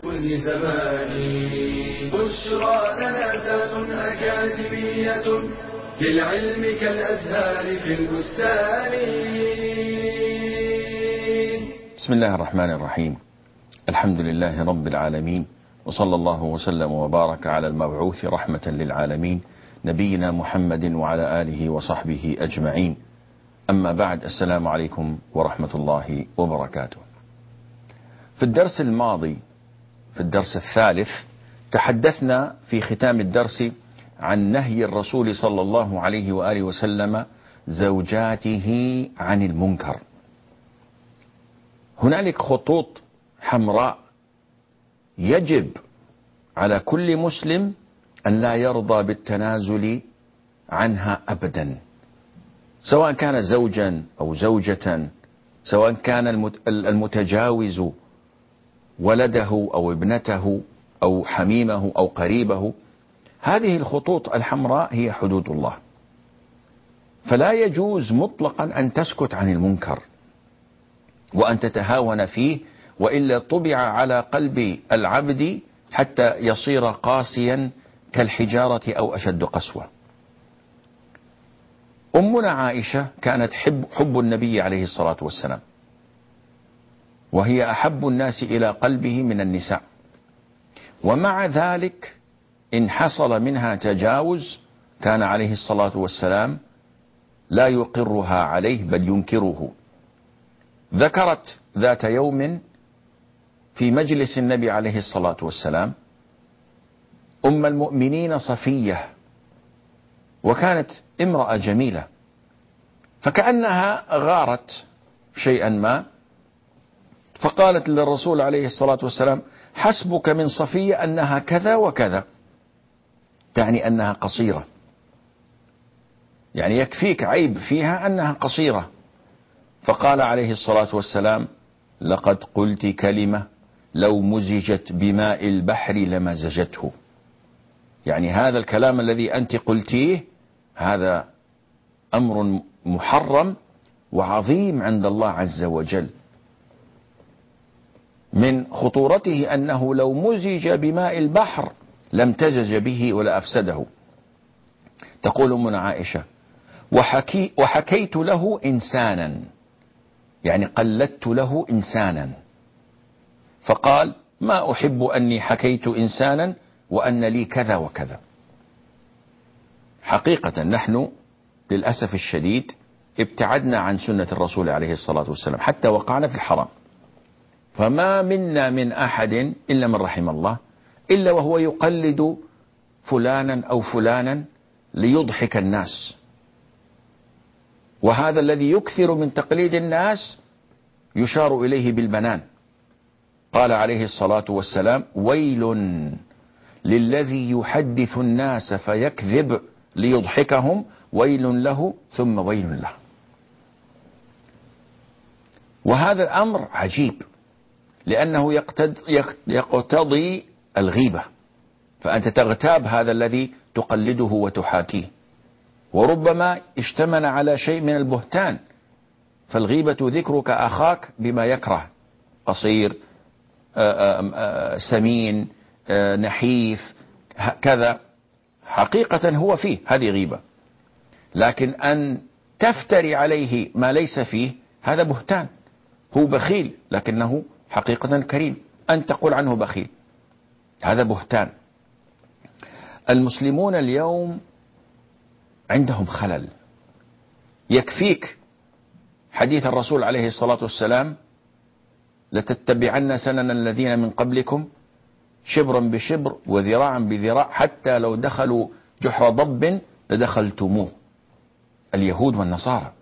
كل زمان بشرى لنا ذات أكاديمية للعلم كالأزهار في البستان. بسم الله الرحمن الرحيم. الحمد لله رب العالمين، وصلى الله وسلم وبارك على المبعوث رحمة للعالمين نبينا محمد وعلى آله وصحبه أجمعين. أما بعد، السلام عليكم ورحمة الله وبركاته. في الدرس الماضي، في الدرس الثالث، تحدثنا في ختام الدرس عن نهي الرسول صلى الله عليه وآله وسلم زوجاته عن المنكر. هنالك خطوط حمراء يجب على كل مسلم أن لا يرضى بالتنازل عنها أبدا، سواء كان زوجا أو زوجة، سواء كان المتجاوز ولده أو ابنته أو حميمه أو قريبه. هذه الخطوط الحمراء هي حدود الله، فلا يجوز مطلقا أن تسكت عن المنكر وأن تتهاون فيه، وإلا طبع على قلب العبد حتى يصير قاسيا كالحجارة أو أشد قسوة. أمنا عائشة كانت حب النبي عليه الصلاة والسلام، وهي أحب الناس إلى قلبه من النساء، ومع ذلك إن حصل منها تجاوز كان عليه الصلاة والسلام لا يقرها عليه بل ينكره. ذكرت ذات يوم في مجلس النبي عليه الصلاة والسلام أم المؤمنين صفية، وكانت امرأة جميلة، فكأنها غارت شيئا ما، فقالت للرسول عليه الصلاة والسلام: حسبك من صفية أنها كذا وكذا، تعني أنها قصيرة، يعني يكفيك عيب فيها أنها قصيرة. فقال عليه الصلاة والسلام: لقد قلت كلمة لو مزجت بماء البحر لمزجته. يعني هذا الكلام الذي أنت قلتيه هذا أمر محرم وعظيم عند الله عز وجل، من خطورته أنه لو مزج بماء البحر لم تزج به ولا أفسده. تقول أمنا عائشة: وحكيت له إنسانا، يعني قلدت له إنسانا، فقال: ما أحب أني حكيت إنسانا وأن لي كذا وكذا. حقيقة نحن للأسف الشديد ابتعدنا عن سنة الرسول عليه الصلاة والسلام حتى وقعنا في الحرام، فما منا من أحد إلا من رحم الله إلا وهو يقلد فلانا أو فلانا ليضحك الناس، وهذا الذي يكثر من تقليد الناس يشار إليه بالبنان. قال عليه الصلاة والسلام: ويل للذي يحدث الناس فيكذب ليضحكهم، ويل له ثم ويل له. وهذا الأمر عجيب لأنه يقتضي الغيبة، فأنت تغتاب هذا الذي تقلده وتحاكيه، وربما اشتمل على شيء من البهتان، فالغيبة ذكرك أخاك بما يكره، قصير، سمين، نحيف، كذا، حقيقة هو فيه، هذه غيبة. لكن أن تفتري عليه ما ليس فيه هذا بهتان. هو بخيل لكنه حقيقة كريم، أن تقول عنه بخيل، هذا بهتان. المسلمون اليوم عندهم خلل. يكفيك حديث الرسول عليه الصلاة والسلام: لتتبعن سنن الذين من قبلكم شبرا بشبر وذراعا بذراع حتى لو دخلوا جحر ضب لدخلتموه، اليهود والنصارى.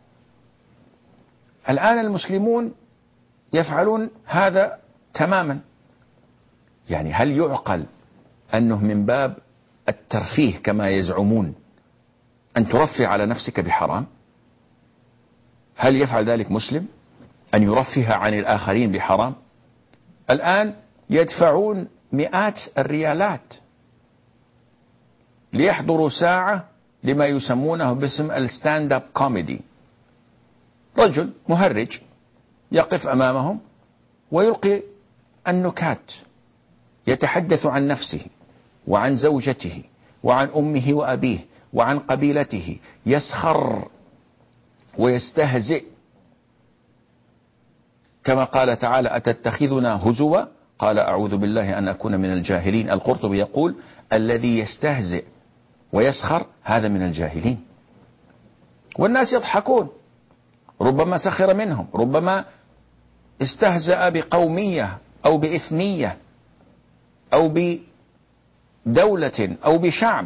الآن المسلمون يفعلون هذا تماما. يعني هل يعقل أنه من باب الترفيه كما يزعمون أن ترفه على نفسك بحرام؟ هل يفعل ذلك مسلم أن يرفه عن الآخرين بحرام؟ الآن يدفعون مئات الريالات ليحضروا ساعة لما يسمونه باسم الستاند اب كوميدي. رجل مهرج يقف أمامهم ويلقي النكات يتحدث عن نفسه وعن زوجته وعن أمه وأبيه وعن قبيلته، يسخر ويستهزئ، كما قال تعالى: أتتخذنا هزوا قال أعوذ بالله أن أكون من الجاهلين. القرطبي يقول: الذي يستهزئ ويسخر هذا من الجاهلين. والناس يضحكون، ربما سخر منهم، ربما استهزأ بقومية أو بإثنية أو بدولة أو بشعب،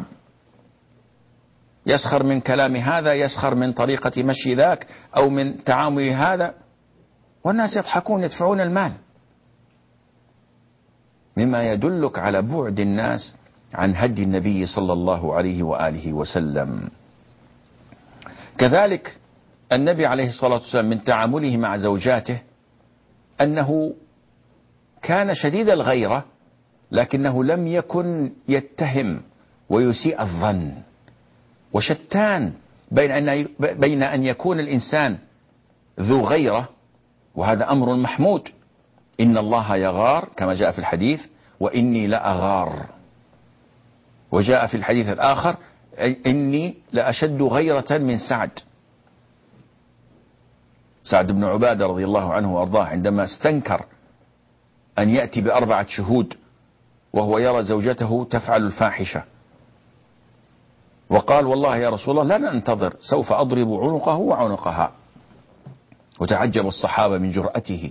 يسخر من كلام هذا، يسخر من طريقة مشي ذاك أو من تعامل هذا، والناس يضحكون يدفعون المال، مما يدلك على بعد الناس عن هدي النبي صلى الله عليه وآله وسلم. كذلك النبي عليه الصلاة والسلام من تعامله مع زوجاته أنه كان شديد الغيرة، لكنه لم يكن يتهم ويسيء الظن. وشتان بين أن يكون الإنسان ذو غيرة، وهذا أمر محمود، إن الله يغار كما جاء في الحديث، وإني لأغار. وجاء في الحديث الآخر: إني لأشد غيرة من سعد بن عبادة رضي الله عنه وأرضاه، عندما استنكر أن يأتي ب4 شهود وهو يرى زوجته تفعل الفاحشة، وقال: والله يا رسول الله لا ننتظر، سوف أضرب عنقه وعنقها. وتعجب الصحابة من جرأته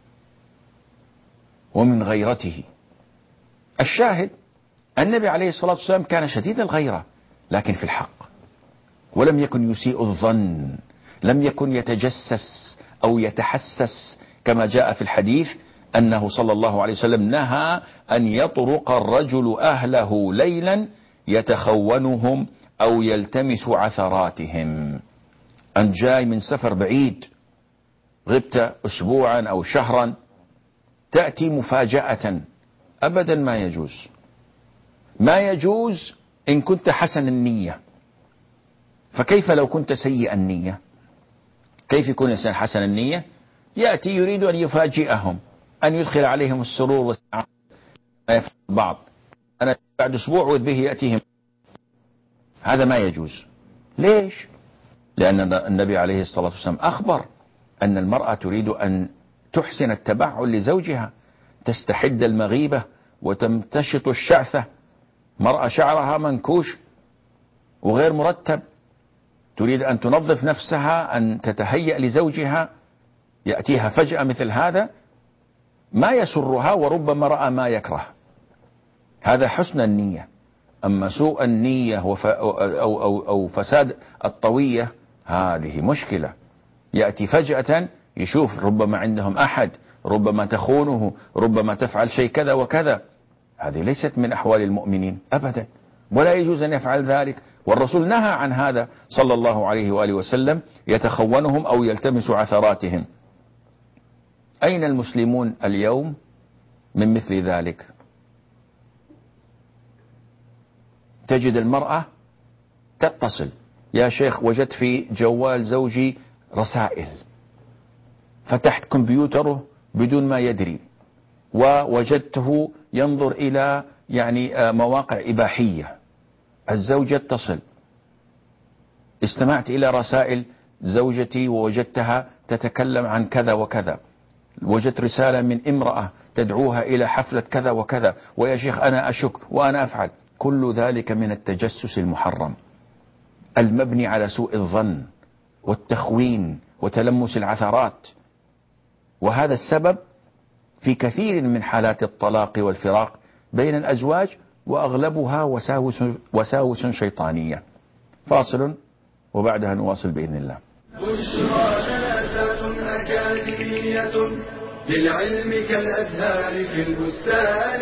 ومن غيرته. الشاهد: النبي عليه الصلاة والسلام كان شديد الغيرة لكن في الحق، ولم يكن يسيء الظن، لم يكن يتجسس أو يتحسس، كما جاء في الحديث أنه صلى الله عليه وسلم نهى أن يطرق الرجل أهله ليلا يتخونهم أو يلتمس عثراتهم. أنت جاي من سفر بعيد، غبت أسبوعا أو شهرا، تأتي مفاجأة، أبدا ما يجوز. ما يجوز إن كنت حسن النية، فكيف لو كنت سيء النية؟ كيف يكون إنسان حسن النية يأتي يريد أن يفاجئهم، أن يدخل عليهم السرور والسعادة ما يفعل البعض، أنا بعد أسبوع وذ به يأتيهم، هذا ما يجوز. ليش؟ لأن النبي عليه الصلاة والسلام أخبر أن المرأة تريد أن تحسن التبعل لزوجها، تستحد المغيبة وتمتشط الشعثة. مرأة شعرها منكوش وغير مرتب تريد أن تنظف نفسها، أن تتهيأ لزوجها، يأتيها فجأة مثل هذا ما يسرها، وربما رأى ما يكره. هذا حسن النية. أما سوء النية أو فساد الطوية هذه مشكلة. يأتي فجأة يشوف ربما عندهم أحد، ربما تخونه، ربما تفعل شيء كذا وكذا، هذه ليست من أحوال المؤمنين أبدا، ولا يجوز أن يفعل ذلك. والرسول نهى عن هذا صلى الله عليه وآله وسلم، يتخونهم أو يلتمس عثراتهم. أين المسلمون اليوم من مثل ذلك؟ تجد المرأة تتصل: يا شيخ وجدت في جوال زوجي رسائل، فتحت كمبيوتره بدون ما يدري، ووجدته ينظر إلى مواقع إباحية. الزوج يتصل: استمعت إلى رسائل زوجتي ووجدتها تتكلم عن كذا وكذا، وجدت رسالة من امرأة تدعوها إلى حفلة كذا وكذا، ويا شيخ أنا أشك وأنا أفعل. كل ذلك من التجسس المحرم المبني على سوء الظن والتخوين وتلمس العثرات، وهذا السبب في كثير من حالات الطلاق والفراق بين الأزواج، وأغلبها وساوس شيطانية. فاصل وبعدها نواصل بإذن الله. بشرى جنازات أكاديمية للعلم كالأزهار في البستان.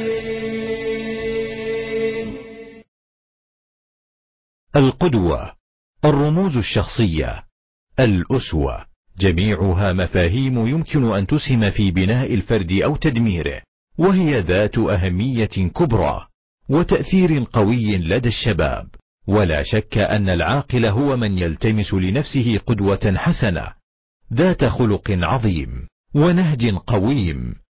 القدوة، الرموز الشخصية، الأسوة، جميعها مفاهيم يمكن أن تسهم في بناء الفرد أو تدميره، وهي ذات أهمية كبرى وتأثير قوي لدى الشباب. ولا شك أن العاقل هو من يلتمس لنفسه قدوة حسنة ذات خلق عظيم ونهج قويم،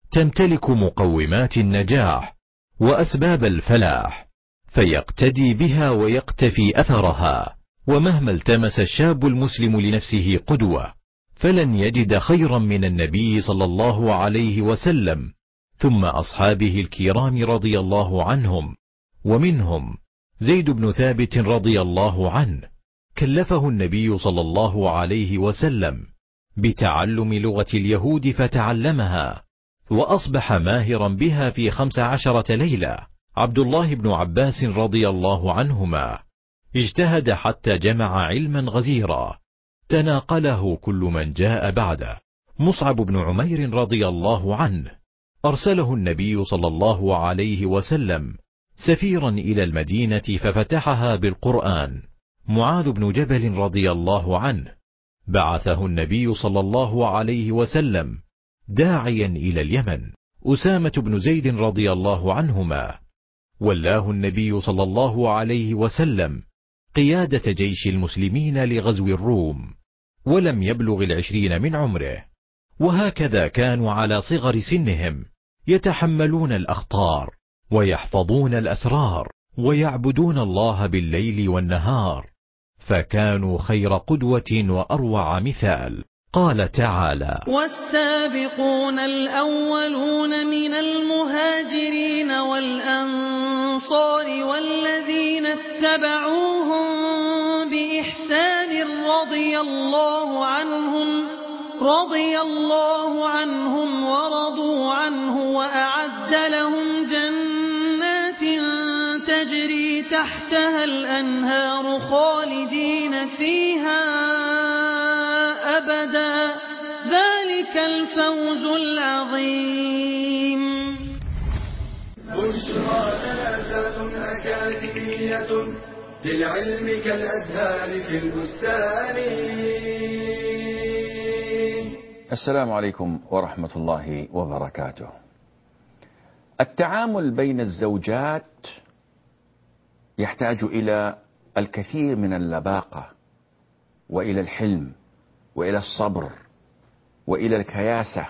تمتلك مقومات النجاح وأسباب الفلاح، فيقتدي بها ويقتفي أثرها. ومهما التمس الشاب المسلم لنفسه قدوة فلن يجد خيرا من النبي صلى الله عليه وسلم، ثم أصحابه الكرام رضي الله عنهم، ومنهم زيد بن ثابت رضي الله عنه، كلفه النبي صلى الله عليه وسلم بتعلم لغة اليهود فتعلمها، وأصبح ماهرا بها في 15 ليلة. عبد الله بن عباس رضي الله عنهما اجتهد حتى جمع علما غزيرا تناقله كل من جاء بعده. مصعب بن عمير رضي الله عنه أرسله النبي صلى الله عليه وسلم سفيرا إلى المدينة ففتحها بالقرآن. معاذ بن جبل رضي الله عنه بعثه النبي صلى الله عليه وسلم داعيا إلى اليمن. أسامة بن زيد رضي الله عنهما ولاه النبي صلى الله عليه وسلم قيادة جيش المسلمين لغزو الروم، ولم يبلغ 20 من عمره. وهكذا كانوا على صغر سنهم يتحملون الأخطار ويحفظون الأسرار ويعبدون الله بالليل والنهار، فكانوا خير قدوة وأروع مثال. قال تعالى: والسابقون الأولون من المهاجرين والأنصار والذين اتبعوهم بإحسان رضي الله عنهم ورضوا عنه وأعد لهم جنات تجري تحتها الأنهار خالدين فيها أبدا، ذلك الفوز العظيم. بشرى جنازات أكاديمية للعلم كالأزهار في البستان. السلام عليكم ورحمة الله وبركاته. التعامل بين الزوجات يحتاج إلى الكثير من اللباقة وإلى الحلم وإلى الصبر وإلى الكياسة.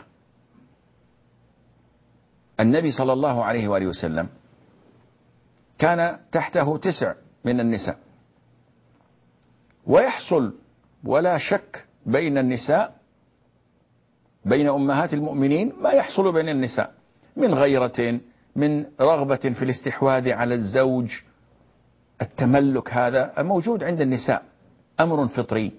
النبي صلى الله عليه وآله وسلم كان تحته 9 من النساء، ويحصل ولا شك بين النساء بين أمهات المؤمنين ما يحصل بين النساء من غيرة، من رغبة في الاستحواذ على الزوج، التملك، هذا موجود عند النساء، أمر فطري.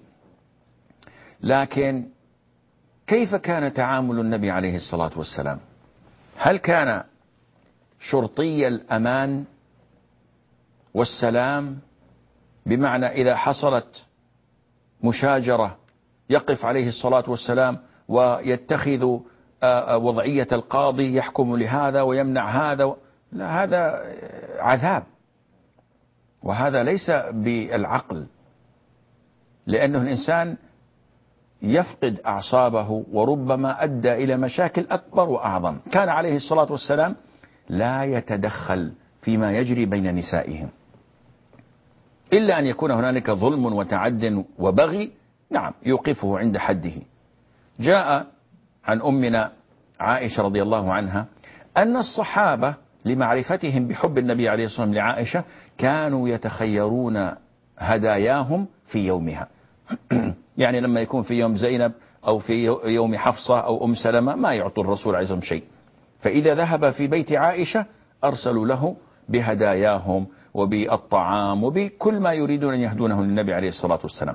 لكن كيف كان تعامل النبي عليه الصلاة والسلام؟ هل كان شرطي الأمان والسلام، بمعنى إذا حصلت مشاجرة يقف عليه الصلاة والسلام ويتخذ وضعية القاضي، يحكم لهذا ويمنع هذا؟ لا، هذا عذاب، وهذا ليس بالعقل، لأنه الإنسان يفقد أعصابه وربما أدى إلى مشاكل أكبر وأعظم. كان عليه الصلاة والسلام لا يتدخل فيما يجري بين نسائهم، إلا أن يكون هنالك ظلم وتعد وبغي، نعم يوقفه عند حده. جاء عن أمنا عائشة رضي الله عنها أن الصحابة لمعرفتهم بحب النبي عليه الصلاة والسلام لعائشة كانوا يتخيرون هداياهم في يومها. يعني لما يكون في يوم زينب أو في يوم حفصة أو أم سلمة ما يعطوا الرسول عليه الصلاة والسلام شيء، فإذا ذهب في بيت عائشة أرسلوا له بهداياهم وبالطعام وبكل ما يريدون أن يهدونه للنبي عليه الصلاة والسلام.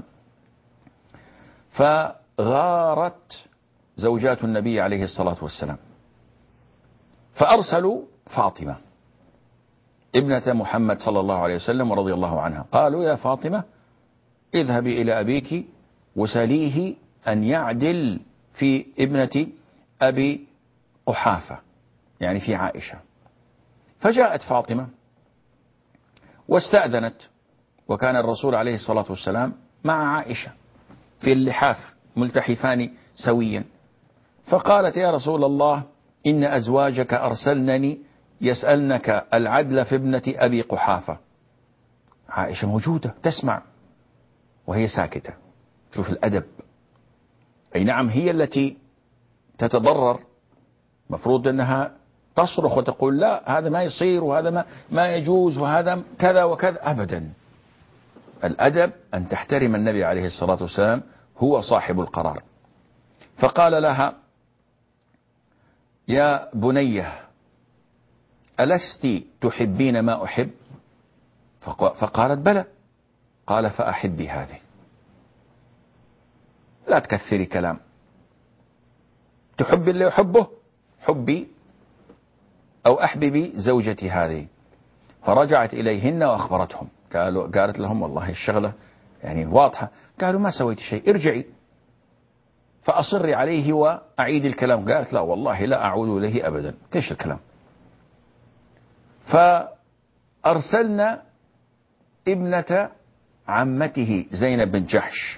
فغارت زوجات النبي عليه الصلاة والسلام، فأرسلوا فاطمة ابنة محمد صلى الله عليه وسلم ورضي الله عنها، قالوا: يا فاطمة اذهبي إلى أبيك وسليه أن يعدل في ابنة أبي قحافة، يعني في عائشة. فجاءت فاطمة واستأذنت، وكان الرسول عليه الصلاة والسلام مع عائشة في اللحاف ملتحفان سويا، فقالت: يا رسول الله، إن أزواجك أرسلنني يسألنك العدل في ابنة أبي قحافة. عائشة موجودة تسمع وهي ساكتة. شوف الأدب. أي نعم، هي التي تتضرر مفروض أنها تصرخ وتقول لا هذا ما يصير وهذا ما يجوز وهذا كذا وكذا. أبدا، الأدب أن تحترم النبي عليه الصلاة والسلام، هو صاحب القرار. فقال لها: يا بنية ألست تحبين ما أحب؟ فقالت: بلى. قال: فأحبي هذه، لا تكثري كلام، تحبي اللي يحبه، حبي أو أحببي زوجتي هذه. فرجعت إليهن وأخبرتهم، قالت لهم: والله الشغلة يعني واضحة. قالوا: ما سويت شيء، ارجعي فأصري عليه وأعيد الكلام. قالت: لا والله لا أعود إليه أبدا. كيش الكلام؟ فأرسلنا ابنة عمته زينب بن جحش،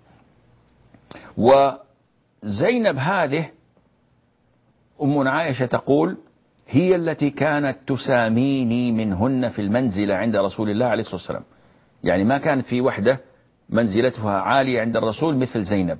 وزينب هذه أمنا عائشة تقول: هي التي كانت تساميني منهن في المنزلة عند رسول الله عليه الصلاة والسلام. يعني ما كانت في وحدة منزلتها عالية عند الرسول مثل زينب.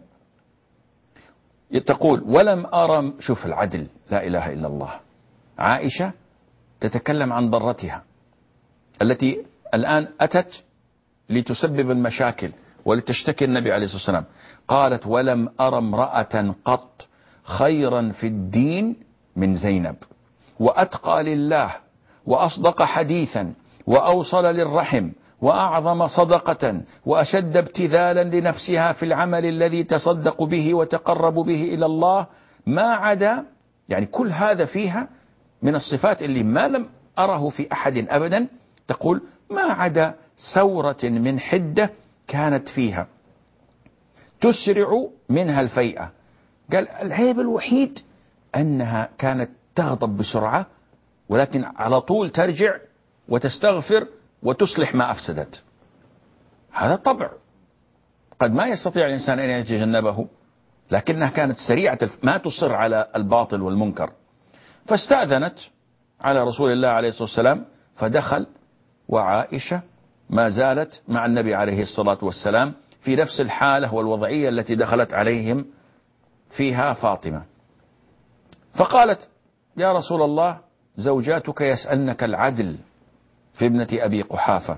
تقول: ولم أرى، شوف العدل، لا إله إلا الله. عائشة تتكلم عن ضرتها التي الآن أتت لتسبب المشاكل ولتشتكي النبي عليه الصلاة والسلام. قالت: ولم أرى امرأة قط خيرا في الدين من زينب، وأتقى لله، وأصدق حديثا، وأوصل للرحم، وأعظم صدقة، وأشد ابتذالا لنفسها في العمل الذي تصدق به وتقرب به إلى الله، ما عدا، يعني كل هذا فيها من الصفات اللي ما لم أره في أحد أبدا. تقول: ما عدا ثورة من حدة كانت فيها تسرع منها الفيئة. قال: العيب الوحيد أنها كانت تغضب بسرعة، ولكن على طول ترجع وتستغفر وتصلح ما أفسدت. هذا طبع قد ما يستطيع الإنسان أن يتجنبه، لكنها كانت سريعة ما تصر على الباطل والمنكر. فاستأذنت على رسول الله عليه الصلاة والسلام، فدخل، وعائشة ما زالت مع النبي عليه الصلاة والسلام في نفس الحالة والوضعية التي دخلت عليهم فيها فاطمة. فقالت: يا رسول الله، زوجاتك يسألنك العدل في ابنة أبي قحافة،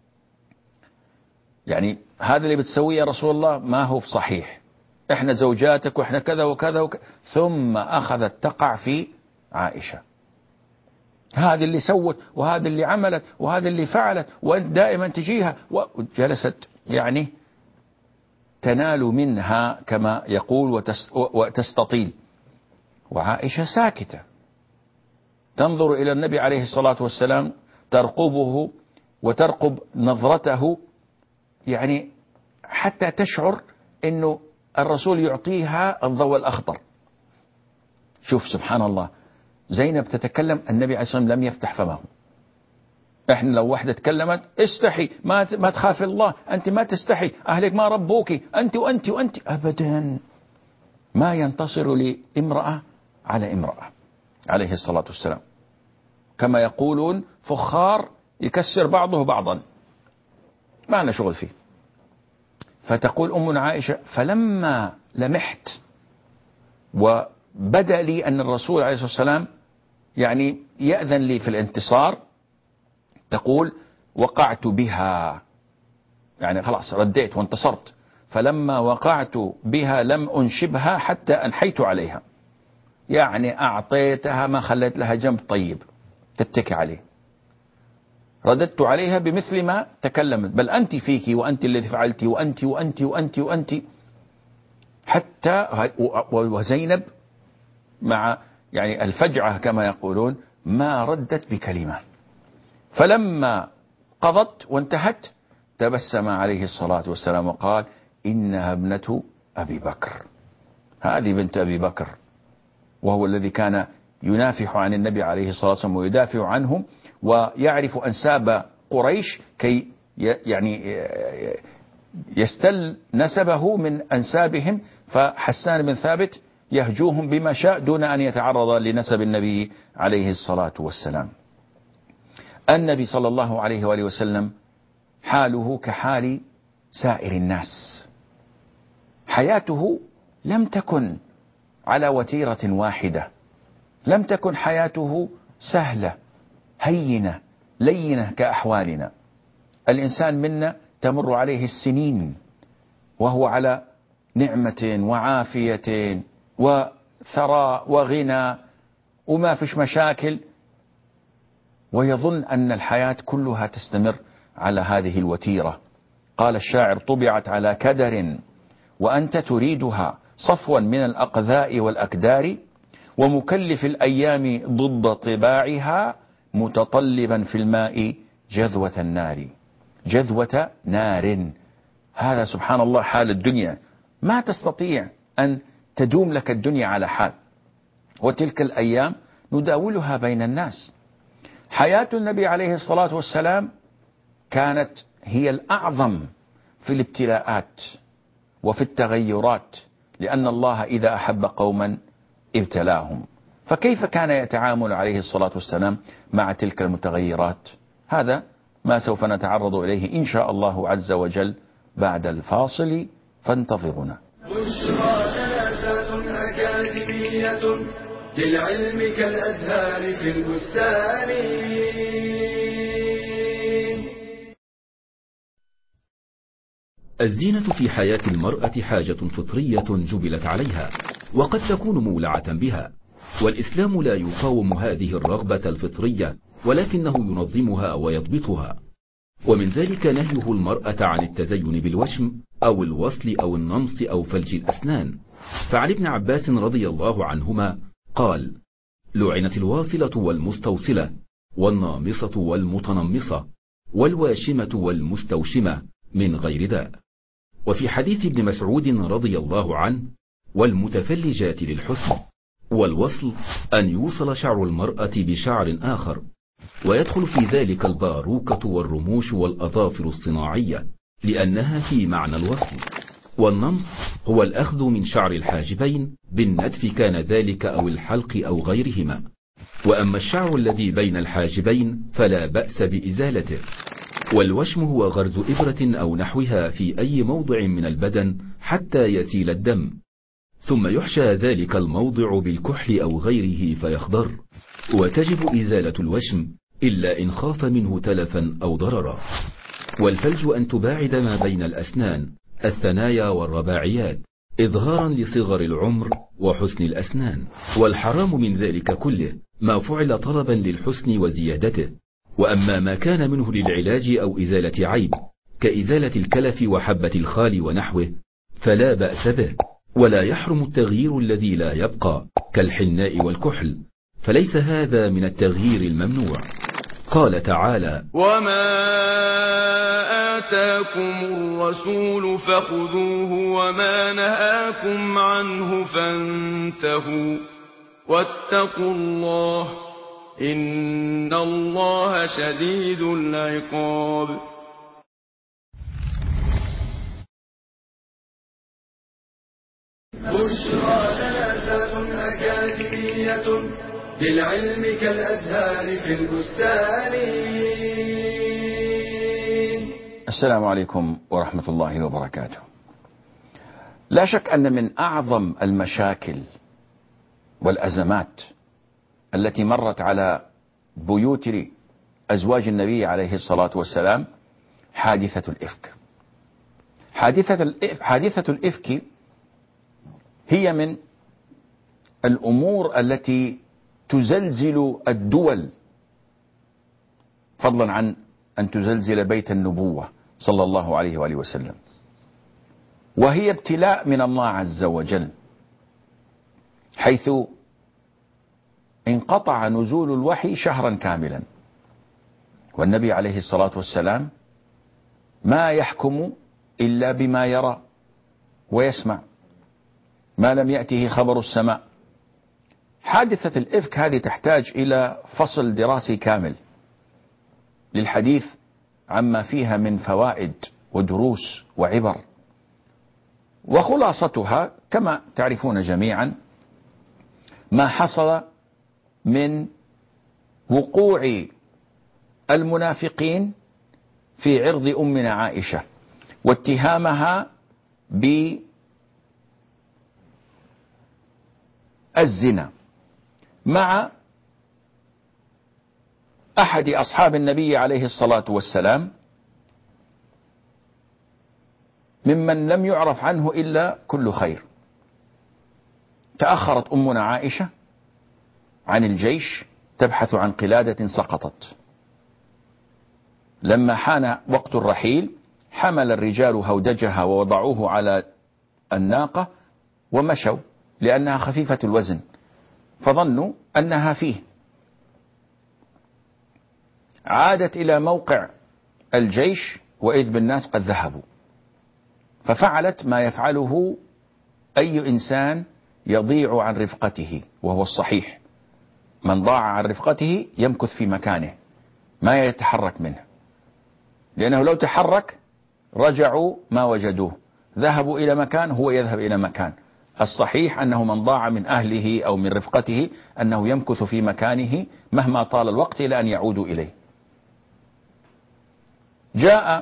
يعني هذا اللي بتسويه يا رسول الله ما هو صحيح، احنا زوجاتك واحنا كذا وكذا وكذا. ثم أخذت تقع في عائشة، هذا اللي سوت، وهذا اللي عملت، وهذا اللي فعلت، وانت دائما تجيها، وجلست يعني تنال منها كما يقول وتستطيل. وعائشة ساكتة تنظر إلى النبي عليه الصلاة والسلام، ترقبه وترقب نظرته، يعني حتى تشعر أنه الرسول يعطيها الضوء الأخضر. شوف سبحان الله، زينب تتكلم، النبي عليه الصلاة والسلام لم يفتح فمه. احنا لو واحدة تكلمت: استحي، ما تخاف الله، أنت ما تستحي، أهلك ما ربوك، أنت وأنت وأنت، أبدا ما ينتصر لامرأة على امرأة عليه الصلاة والسلام. كما يقولون: فخار يكسر بعضه بعضا، ما لنا شغل فيه. فتقول أمنا عائشة: فلما لمحت وبدأ لي أن الرسول عليه الصلاة والسلام يعني يأذن لي في الانتصار، تقول: وقعت بها، يعني خلاص رديت وانتصرت. فلما وقعت بها لم أنشبها حتى أنحيت عليها، يعني أعطيتها ما خليت لها جنب طيب تتكي عليه، رددت عليها بمثل ما تكلمت، بل أنت فيك، وأنت الذي فعلت، وأنت وأنت وأنت وأنت، حتى وزينب مع يعني الفجعة كما يقولون ما ردت بكلمة. فلما قضت وانتهت تبسم عليه الصلاة والسلام وقال: إنها ابنة أبي بكر، هذه بنت أبي بكر، وهو الذي كان ينافح عن النبي عليه الصلاة والسلام ويدافع عنهم، ويعرف أنساب قريش كي يعني يستل نسبه من أنسابهم. فحسان بن ثابت يهجوهم بما شاء دون أن يتعرض لنسب النبي عليه الصلاة والسلام. النبي صلى الله عليه وآله وسلم حاله كحال سائر الناس، حياته لم تكن على وتيرة واحدة، لم تكن حياته سهلة هينة لينة كأحوالنا. الإنسان منا تمر عليه السنين وهو على نعمة وعافية وثراء وغنى وما فيش مشاكل، ويظن أن الحياة كلها تستمر على هذه الوتيرة. قال الشاعر: طبعت على كدر وأنت تريدها صفوا من الأقذاء والأكدار، ومكلف الأيام ضد طباعها متطلبا في الماء جذوة النار. جذوة نار، هذا سبحان الله حال الدنيا، ما تستطيع أن تدوم لك الدنيا على حال، وتلك الأيام نداولها بين الناس. حياة النبي عليه الصلاة والسلام كانت هي الأعظم في الابتلاءات وفي التغيرات، لأن الله إذا أحب قوما ابتلاهم. فكيف كان يتعامل عليه الصلاة والسلام مع تلك المتغيرات؟ هذا ما سوف نتعرض إليه إن شاء الله عز وجل بعد الفاصل، فانتظرونا. بشرى جنازات أكاديمية للعلم كالأزهار في البستان. الزينة في حياة المرأة حاجة فطرية جبلت عليها، وقد تكون مولعة بها، والإسلام لا يقاوم هذه الرغبة الفطرية، ولكنه ينظمها ويضبطها. ومن ذلك نهيه المرأة عن التزين بالوشم أو الوصل أو النمص أو فلج الأسنان. فعن ابن عباس رضي الله عنهما قال: لعنت الواصلة والمستوصلة والنامصة والمتنمصة والواشمة والمستوشمة من غير داء. وفي حديث ابن مسعود رضي الله عنه: والمتفلجات للحسن. والوصل أن يوصل شعر المرأة بشعر آخر، ويدخل في ذلك الباروكة والرموش والأظافر الصناعية لأنها في معنى الوصل. والنمص هو الأخذ من شعر الحاجبين بالنتف كان ذلك أو الحلق أو غيرهما. وأما الشعر الذي بين الحاجبين فلا بأس بإزالته. والوشم هو غرز إبرة أو نحوها في أي موضع من البدن حتى يسيل الدم، ثم يحشى ذلك الموضع بالكحل أو غيره فيخضر. وتجب إزالة الوشم إلا إن خاف منه تلفا أو ضررا. والفلج أن تباعد ما بين الأسنان، الثنايا والرباعيات، إظهارا لصغر العمر وحسن الأسنان. والحرام من ذلك كله ما فعل طلبا للحسن وزيادته. وأما ما كان منه للعلاج أو إزالة عيب كإزالة الكلف وحبة الخال ونحوه فلا بأس به، ولا يحرم التغيير الذي لا يبقى كالحناء والكحل، فليس هذا من التغيير الممنوع. قال تعالى: وما آتاكم الرسول فخذوه وما نهاكم عنه فانتهوا واتقوا الله إن الله شديد العقاب. بشرى جنازات أكاديمية للعلم كالأزهار في البستان. السلام عليكم ورحمة الله وبركاته. لا شك أن من أعظم المشاكل والأزمات التي مرت على بيوت أزواج النبي عليه الصلاة والسلام حادثة الإفك. حادثة الإفك هي من الأمور التي تزلزل الدول، فضلا عن أن تزلزل بيت النبوة صلى الله عليه وآله وسلم، وهي ابتلاء من الله عز وجل، حيث انقطع نزول الوحي شهرا كاملا، والنبي عليه الصلاة والسلام ما يحكم إلا بما يرى ويسمع، ما لم يأته خبر السماء. حادثة الإفك هذه تحتاج إلى فصل دراسي كامل للحديث عما فيها من فوائد ودروس وعبر، وخلاصتها كما تعرفون جميعا ما حصل من وقوع المنافقين في عرض أمنا عائشة واتهامها بالزنا، مع أحد أصحاب النبي عليه الصلاة والسلام ممن لم يعرف عنه إلا كل خير. تأخرت أمنا عائشة عن الجيش تبحث عن قلادة سقطت. لما حان وقت الرحيل حمل الرجال هودجها ووضعوه على الناقة ومشوا، لأنها خفيفة الوزن فظنوا أنها فيه. عادت إلى موقع الجيش وإذ بالناس قد ذهبوا، ففعلت ما يفعله أي إنسان يضيع عن رفقته، وهو الصحيح. من ضاع عن رفقته يمكث في مكانه ما يتحرك منه، لأنه لو تحرك رجعوا ما وجدوه، ذهبوا إلى مكان هو يذهب إلى مكان. الصحيح أنه من ضاع من أهله أو من رفقته أنه يمكث في مكانه مهما طال الوقت إلى أن يعودوا إليه. جاء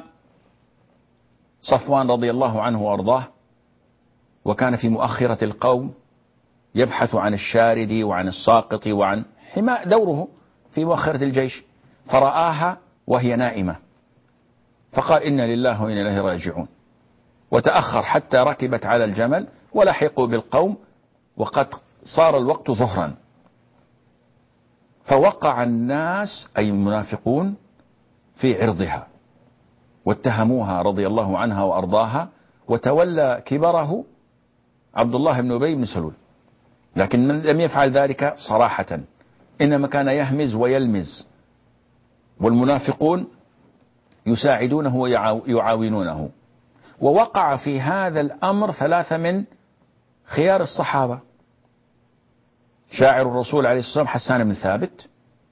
صفوان رضي الله عنه وأرضاه وكان في مؤخرة القوم يبحث عن الشارد وعن الساقط وعن حماء دوره في مؤخرة الجيش، فرآها وهي نائمة فقال إنا لله وإنا إليه راجعون، وتأخر حتى ركبت على الجمل ولحقوا بالقوم وقد صار الوقت ظهرا. فوقع الناس أي المنافقون في عرضها واتهموها رضي الله عنها وأرضاها، وتولى كبره عبد الله بن أبي بن سلول، لكن لم يفعل ذلك صراحة، إنما كان يهمز ويلمز، والمنافقون يساعدونه ويعاونونه. ووقع في هذا الأمر 3 من خيار الصحابة: شاعر الرسول عليه الصلاة والسلام حسان بن ثابت،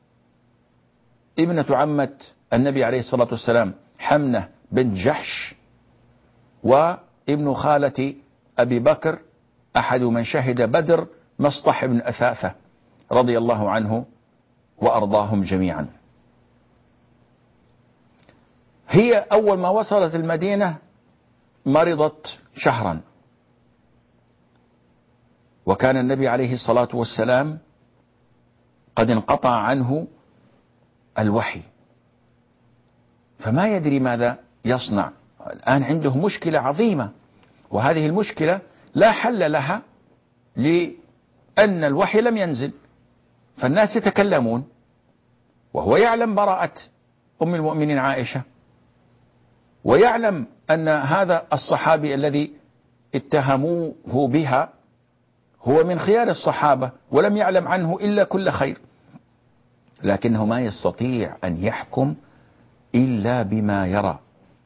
ابنة عمة النبي عليه الصلاة والسلام حمنة بنت جحش، وابن خالة أبي بكر أحد من شهد بدر مصطح بن أثاثة رضي الله عنه وأرضاهم جميعا. هي أول ما وصلت المدينة مرضت شهرا، وكان النبي عليه الصلاة والسلام قد انقطع عنه الوحي، فما يدري ماذا يصنع. الآن عنده مشكلة عظيمة، وهذه المشكلة لا حل لها لأن الوحي لم ينزل، فالناس يتكلمون وهو يعلم براءة أم المؤمنين عائشة، ويعلم أن هذا الصحابي الذي اتهموه بها هو من خيار الصحابة ولم يعلم عنه إلا كل خير، لكنه ما يستطيع أن يحكم إلا بما يرى.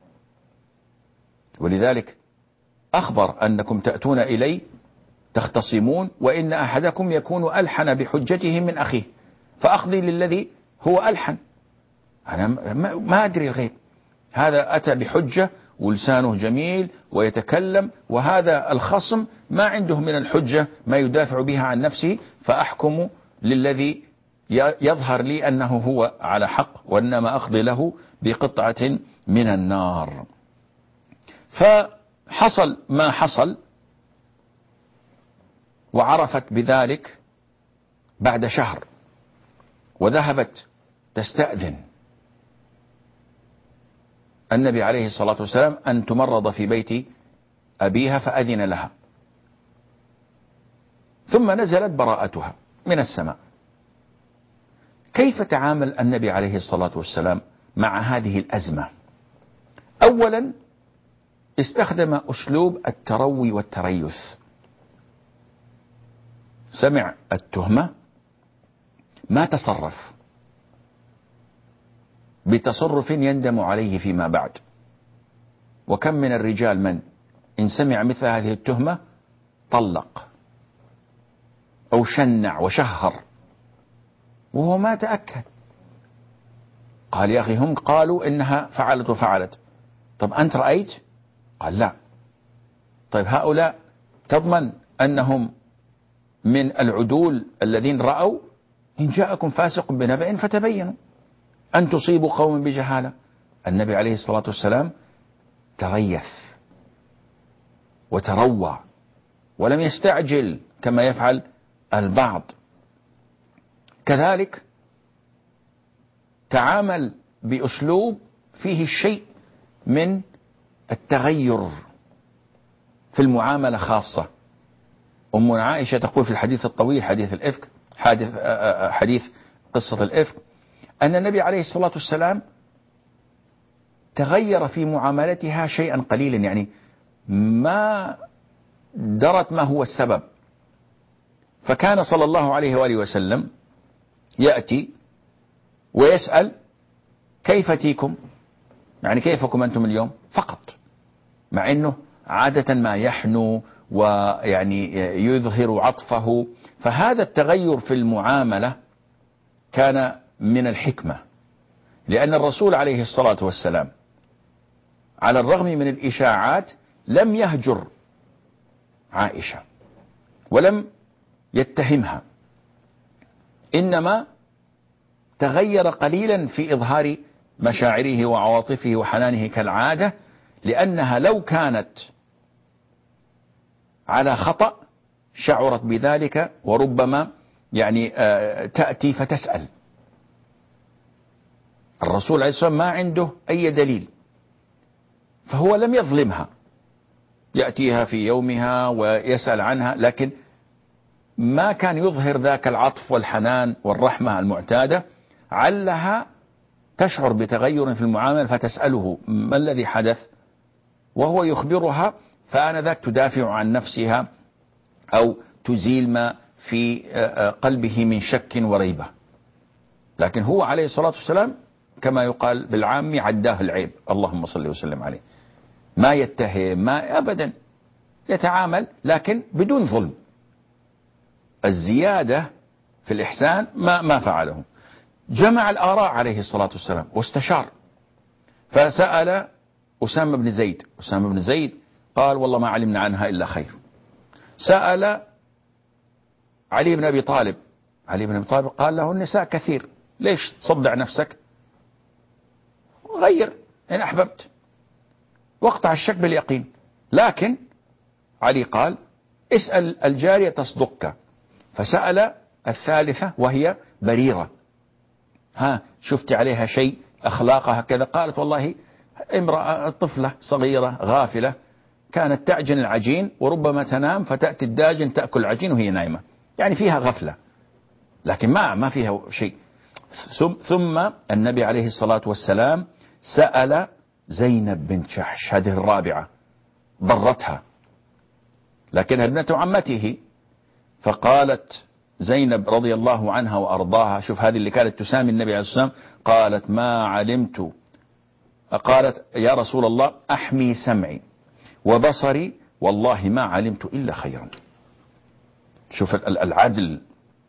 ولذلك أخبر أنكم تأتون إلي تختصمون وإن أحدكم يكون ألحن بحجته من أخيه فأقضي للذي هو ألحن. أنا ما أدري الغيب، هذا أتى بحجة ولسانه جميل ويتكلم، وهذا الخصم ما عنده من الحجة ما يدافع بها عن نفسه، فأحكم للذي يظهر لي أنه هو على حق، وإنما أقضي له بقطعة من النار. فحصل ما حصل، وعرفت بذلك بعد شهر، وذهبت تستأذن النبي عليه الصلاة والسلام أن تمرض في بيت أبيها، فأذن لها، ثم نزلت براءتها من السماء. كيف تعامل النبي عليه الصلاة والسلام مع هذه الأزمة؟ أولا استخدم أسلوب التروي والتريث. سمع التهمة ما تصرف بتصرف يندم عليه فيما بعد، وكم من الرجال من إن سمع مثل هذه التهمة طلق أو شنع وشهر وهو ما تأكد، قال يا أخي هم قالوا إنها فعلت وفعلت، طب أنت رأيت؟ قال لا. طيب هؤلاء تضمن أنهم من العدول الذين رأوا؟ إن جاءكم فاسق بنبأ فتبينوا أن تصيبوا قوم بجهالة. النبي عليه الصلاة والسلام تريث وتروى ولم يستعجل كما يفعل البعض. كذلك تعامل بأسلوب فيه الشيء من التغير في المعاملة خاصة. أمنا عائشة تقول في الحديث الطويل، حديث الإفك، حديث قصة الإفك، أن النبي عليه الصلاة والسلام تغير في معاملتها شيئا قليلا، يعني ما درت ما هو السبب. فكان صلى الله عليه وآله وسلم يأتي ويسأل كيف تيكم، يعني كيفكم أنتم اليوم فقط، مع أنه عادة ما يحنو ويعني يظهر عطفه. فهذا التغير في المعاملة كان من الحكمة، لأن الرسول عليه الصلاة والسلام على الرغم من الإشاعات لم يهجر عائشة ولم يتهمها، إنما تغير قليلا في إظهار مشاعره وعواطفه وحنانه كالعادة، لأنها لو كانت على خطأ شعرت بذلك وربما يعني تأتي فتسأل. الرسول عليه الصلاة والسلام ما عنده أي دليل، فهو لم يظلمها، يأتيها في يومها ويسأل عنها، لكن ما كان يظهر ذاك العطف والحنان والرحمة المعتادة، علها تشعر بتغير في المعاملة فتسأله ما الذي حدث، وهو يخبرها، فآنذاك تدافع عن نفسها أو تزيل ما في قلبه من شك وريبة. لكن هو عليه الصلاة والسلام كما يقال بالعام عداه العيب، اللهم صل وسلم عليه، ما يتهم ما أبدا، يتعامل لكن بدون ظلم. الزيادة في الإحسان ما فعله. جمع الآراء عليه الصلاة والسلام واستشار، فسأل أسامة بن زيد. أسامة بن زيد قال والله ما علمنا عنها إلا خير. سأل علي بن أبي طالب. علي بن أبي طالب قال له النساء كثير، ليش تصدع نفسك، غير إن أحببت، واقطع الشك باليقين. لكن علي قال اسأل الجارية تصدقك. فسأل الثالثة وهي بريرة، ها شفت عليها شيء أخلاقها كذا؟ قالت والله امرأة طفلة صغيرة غافلة، كانت تعجن العجين وربما تنام فتأتي الداجن تأكل العجين وهي نايمة، يعني فيها غفلة، لكن ما فيها شيء. ثم النبي عليه الصلاة والسلام سأل زينب بنت جحش، هذه الرابعة ضرتها لكنها ابنة عمته، فقالت زينب رضي الله عنها وأرضاها، شوف هذه اللي كانت تسامي النبي عليه الصلاة والسلام، قالت ما علمت، قالت يا رسول الله أحمي سمعي وبصري والله ما علمت إلا خيرا. شوف العدل.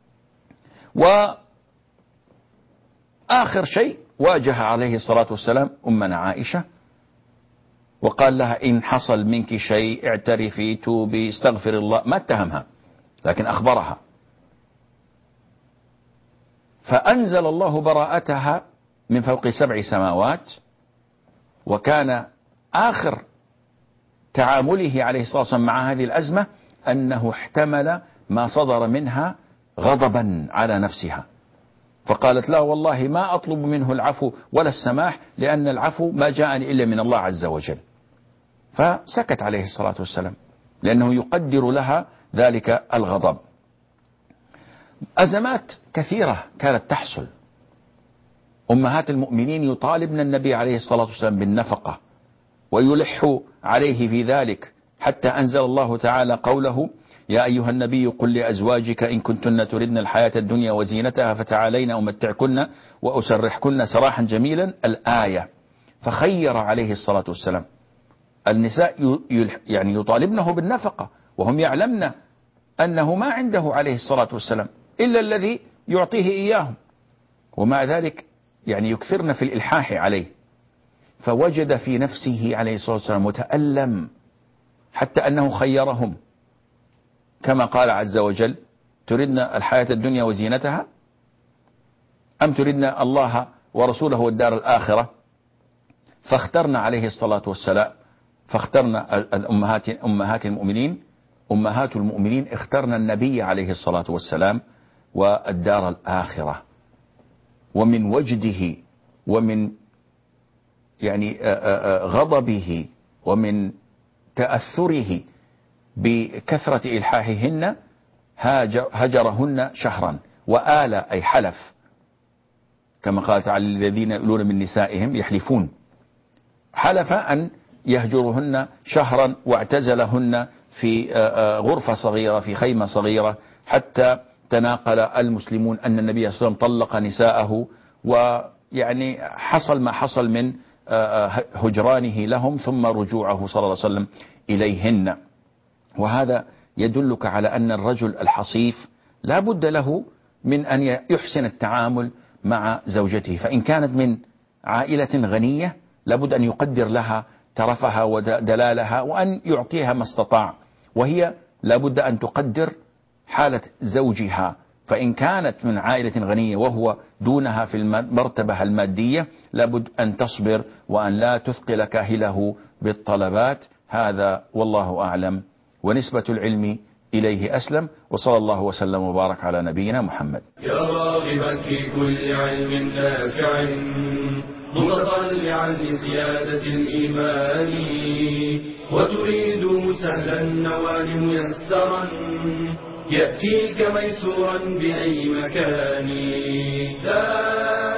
وآخر شيء واجه عليه الصلاة والسلام أمنا عائشة وقال لها إن حصل منك شيء اعترفي توبي استغفر الله، ما اتهمها لكن أخبرها، فأنزل الله براءتها من فوق 7 سماوات. وكان آخر تعامله عليه الصلاة والسلام مع هذه الأزمة أنه احتمل ما صدر منها غضبا على نفسها، فقالت لا والله ما أطلب منه العفو ولا السماح، لأن العفو ما جاءني إلا من الله عز وجل. فسكت عليه الصلاة والسلام لأنه يقدر لها ذلك الغضب. أزمات كثيرة كانت تحصل، أمهات المؤمنين يطالبن النبي عليه الصلاة والسلام بالنفقة ويلح عليه في ذلك، حتى أنزل الله تعالى قوله يا أيها النبي قل لأزواجك إن كنتن تردن الحياة الدنيا وزينتها فتعالين أمتعكن وأسرحكن سراحا جميلا، الآية. فخير عليه الصلاة والسلام. النساء يعني يطالبنه بالنفقة وهم يعلمن أنه ما عنده عليه الصلاة والسلام إلا الذي يعطيه إياهم، ومع ذلك يعني يكثرن في الإلحاح عليه. فوجد في نفسه عليه الصلاة والسلام متألم، حتى أنه خيرهم كما قال عز وجل تردن الحياة الدنيا وزينتها أم تردن الله ورسوله والدار الآخرة، فاخترنا عليه الصلاة والسلام، فاخترنا أمهات المؤمنين، أمهات المؤمنين اخترنا النبي عليه الصلاة والسلام والدار الآخرة، ومن وجده ومن يعني غضبه ومن تأثره بكثرة إلحاحهن هجرهن شهرا، وآل أي حلف، كما قال تعالى الذين يؤلون من نسائهم يحلفون، حلف أن يهجرهن شهرا واعتزلهن في غرفة صغيرة في خيمة صغيرة، حتى تناقل المسلمون أن النبي صلى الله عليه وسلم طلق نساءه، ويعني حصل ما حصل من هجرانه لهم ثم رجوعه صلى الله عليه وسلم إليهن. وهذا يدلك على أن الرجل الحصيف لا بد له من أن يحسن التعامل مع زوجته، فإن كانت من عائلة غنية لابد أن يقدر لها ترفها ودلالها وأن يعطيها ما استطاع، وهي لابد أن تقدر حالة زوجها، فإن كانت من عائلة غنية وهو دونها في المرتبة المادية لابد أن تصبر وأن لا تثقل كاهله بالطلبات. هذا والله أعلم، ونسبة العلم إليه أسلم، وصلى الله وسلم وبارك على نبينا محمد. يا راغبا في كل علم نافع متطلعا لزيادة الإيمان، وتريد سهلا النوال ميسرا يأتيك ميسورا بأي مكان.